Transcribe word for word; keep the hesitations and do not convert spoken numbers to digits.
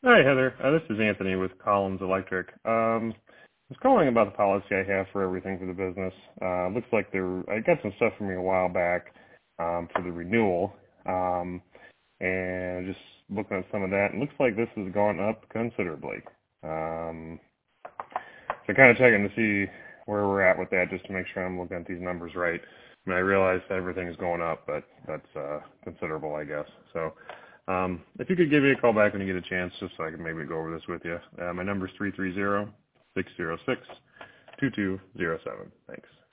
Hi, Heather. Uh, this is Anthony with Collins Electric. Um, I was calling about the policy I have for everything for the business. Uh, looks like there, I got some stuff from you a while back um, for the renewal, um, and just looking at some of that, it looks like this has gone up considerably. Um, so kind of checking to see where we're at with that, just to make sure I'm looking at these numbers right. I mean, I realize that everything's going up, but that's uh, considerable, I guess. So. Um, if you could give me a call back when you get a chance, just so I can maybe go over this with you. Uh, my number is three three zero, six zero six, two two zero seven. Thanks.